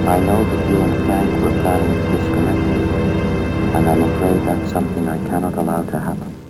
I know that you and Frank were planning to disconnect me, and I'm afraid that's something I cannot allow to happen.